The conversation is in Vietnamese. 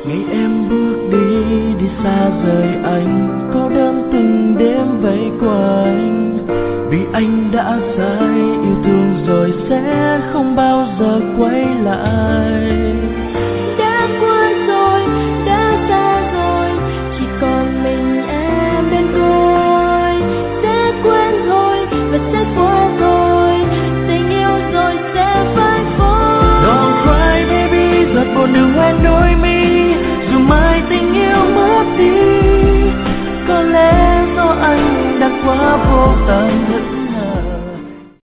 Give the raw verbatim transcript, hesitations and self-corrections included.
Ngày em bước đi, đi xa rời anh, cô đơn từng đêm vây quanh. Vì anh đã sai, yêu thương rồi sẽ không bao giờ quay lại.